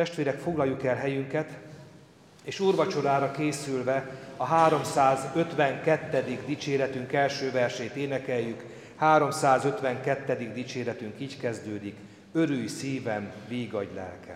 Testvérek, foglaljuk el helyünket, és úrvacsorára készülve a 352. dicséretünk első versét énekeljük. 352. dicséretünk így kezdődik: örülj szívem, vígadj lelkem.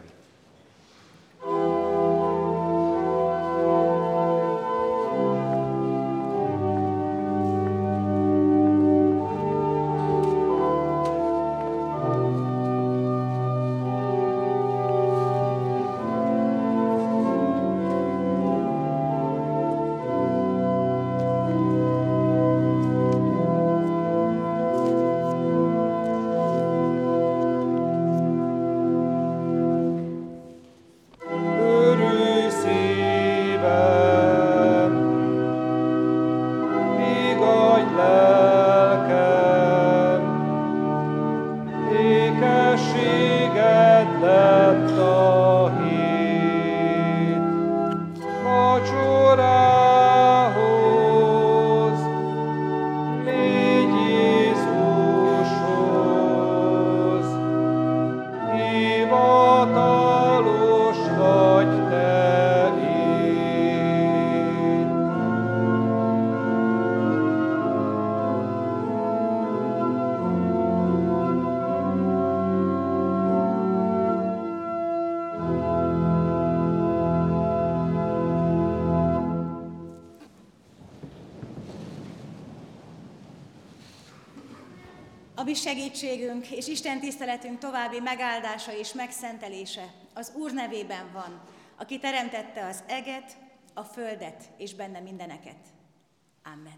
A mi segítségünk és Isten tiszteletünk további megáldása és megszentelése az Úr nevében van, aki teremtette az eget, a földet és benne mindeneket. Amen.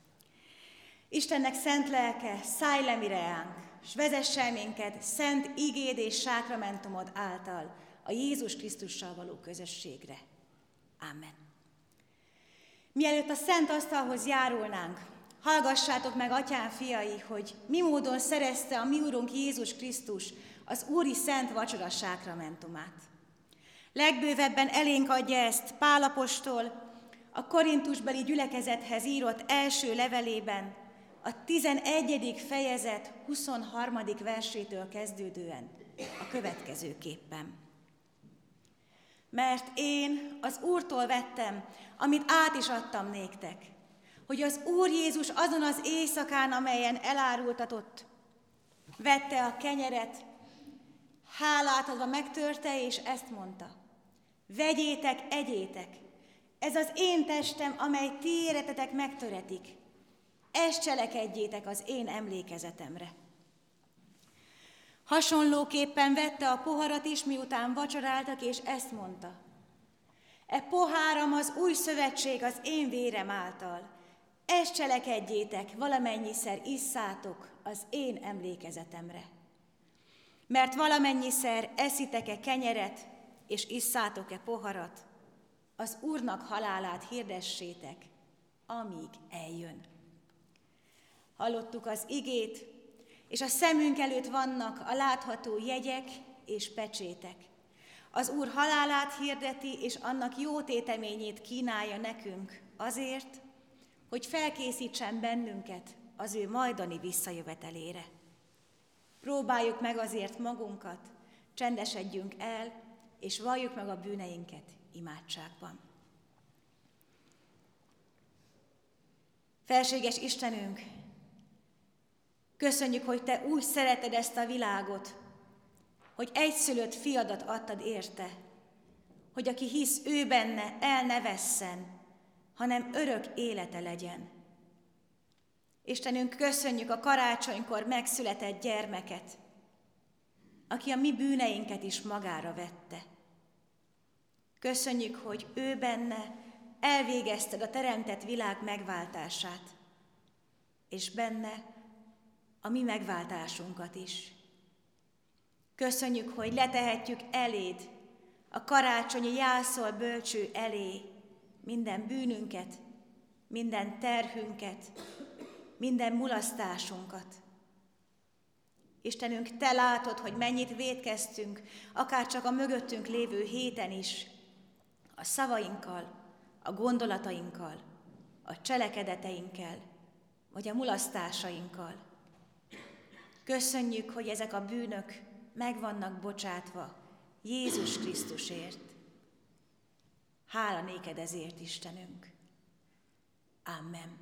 Istennek szent lelke, szállj le mire ránk, s vezess el minket szent igéd és sákramentumod által a Jézus Krisztussal való közösségre. Amen. Mielőtt a szent asztalhoz járulnánk, hallgassátok meg, atyám fiai, hogy mi módon szerezte a mi Urunk Jézus Krisztus az úri szent vacsora sákramentumát. Legbővebben elénk adja ezt Pál apostol a korintusbeli gyülekezethez írott első levelében, a 11. fejezet 23. versétől kezdődően a következőképpen. Mert én az Úrtól vettem, amit át is adtam néktek, hogy az Úr Jézus azon az éjszakán, amelyen elárultatott, vette a kenyeret, hálát adva megtörte, és ezt mondta: vegyétek, egyétek, ez az én testem, amely ti éretetek megtöretik. Ezt cselekedjétek az én emlékezetemre. Hasonlóképpen vette a poharat is, miután vacsoráltak, és ezt mondta: e poháram az új szövetség az én vérem által. Ezt cselekedjétek, valamennyiszer isszátok az én emlékezetemre. Mert valamennyiszer eszitek-e kenyeret, és isszátok-e poharat, az Úrnak halálát hirdessétek, amíg eljön. Hallottuk az igét, és a szemünk előtt vannak a látható jegyek és pecsétek. Az Úr halálát hirdeti, és annak jó téteményét kínálja nekünk azért, hogy felkészítsen bennünket az ő majdani visszajövetelére. Próbáljuk meg azért magunkat, csendesedjünk el, és valljuk meg a bűneinket imádságban. Felséges Istenünk, köszönjük, hogy Te úgy szereted ezt a világot, hogy egyszülött fiadat adtad érte, hogy aki hisz ő benne, el ne vesszen, hanem örök élete legyen. Istenünk, köszönjük a karácsonykor megszületett gyermeket, aki a mi bűneinket is magára vette. Köszönjük, hogy ő benne elvégezted a teremtett világ megváltását, és benne a mi megváltásunkat is. Köszönjük, hogy letehetjük eléd, a karácsonyi jászol bölcső elé minden bűnünket, minden terhünket, minden mulasztásunkat. Istenünk, Te látod, hogy mennyit vétkeztünk, akár csak a mögöttünk lévő héten is, a szavainkkal, a gondolatainkkal, a cselekedeteinkkel, vagy a mulasztásainkkal. Köszönjük, hogy ezek a bűnök meg vannak bocsátva Jézus Krisztusért. Hála néked ezért, Istenünk. Amen.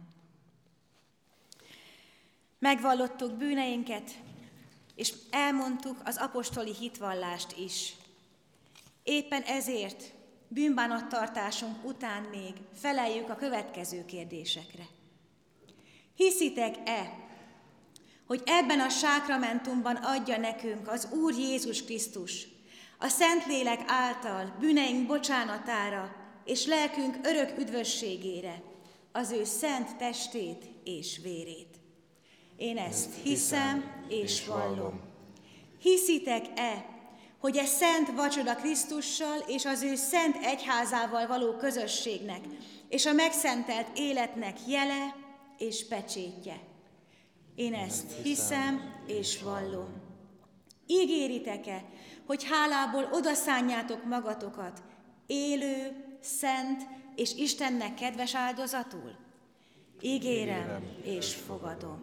Megvallottuk bűneinket, és elmondtuk az apostoli hitvallást is. Éppen ezért bűnbánattartásunk után még feleljük a következő kérdésekre. Hiszitek-e, hogy ebben a sákramentumban adja nekünk az Úr Jézus Krisztus a Szentlélek által bűneink bocsánatára és lelkünk örök üdvösségére az ő szent testét és vérét? Én ezt hiszem és vallom. Hiszitek-e, hogy e szent vacsora Krisztussal és az ő szent egyházával való közösségnek és a megszentelt életnek jele és pecsétje? Én ezt hiszem és vallom. Ígéritek-e, hogy hálából odaszánjátok magatokat élő, szent és Istennek kedves áldozatul? Ígérem és fogadom.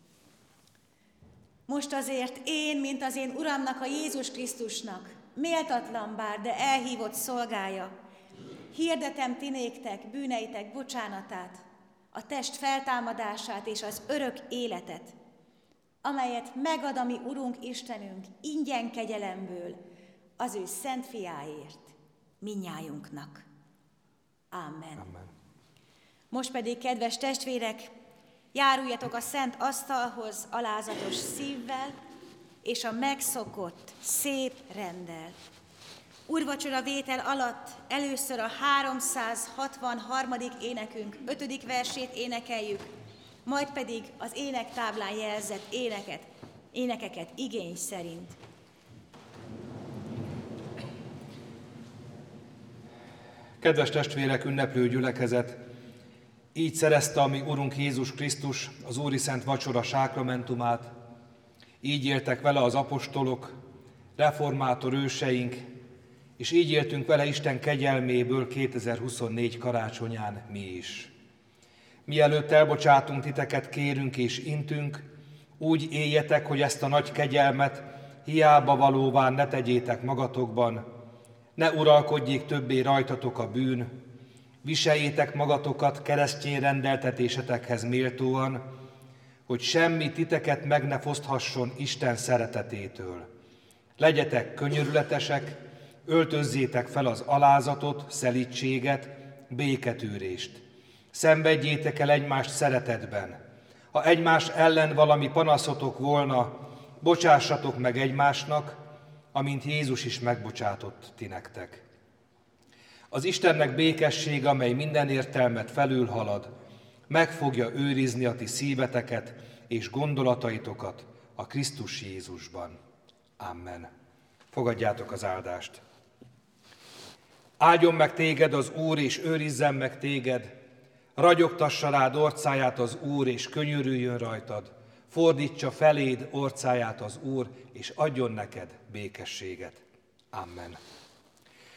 Most azért én, mint az én Uramnak, a Jézus Krisztusnak, méltatlan bár, de elhívott szolgája, hirdetem ti néktek bűneitek bocsánatát, a test feltámadását és az örök életet, amelyet megad a mi Urunk Istenünk ingyen kegyelemből az ő szent fiáért, mindnyájunknak. Amen. Amen. Most pedig, kedves testvérek, járuljatok a szent asztalhoz alázatos szívvel és a megszokott szép renddel. Úrvacsora vétel alatt először a 363. énekünk 5. versét énekeljük, majd pedig az énektáblán jelzett énekeket igény szerint. Kedves testvérek, ünneplő gyülekezet! Így szerezte a mi Urunk Jézus Krisztus az Úri Szent Vacsora sákramentumát, így éltek vele az apostolok, reformátor őseink, és így éltünk vele Isten kegyelméből 2024 karácsonyán mi is. Mielőtt elbocsátunk titeket, kérünk és intünk, úgy éljetek, hogy ezt a nagy kegyelmet hiába valóvá ne tegyétek magatokban, ne uralkodjék többé rajtatok a bűn, viseljétek magatokat keresztény rendeltetésetekhez méltóan, hogy semmi titeket meg ne foszthasson Isten szeretetétől. Legyetek könyörületesek, öltözzétek fel az alázatot, szelídséget, béketűrést. Szenvedjétek el egymást szeretetben. Ha egymás ellen valami panaszotok volna, bocsássatok meg egymásnak, amint Jézus is megbocsátott ti nektek. Az Istennek békessége, amely minden értelmet felülhalad, meg fogja őrizni a ti szíveteket és gondolataitokat a Krisztus Jézusban. Amen. Fogadjátok az áldást. Áldjon meg téged az Úr, és őrizzen meg téged, ragyogtassa rád orcáját az Úr, és könyörüljön rajtad, fordítsa feléd orcáját az Úr, és adjon neked békességet. Amen.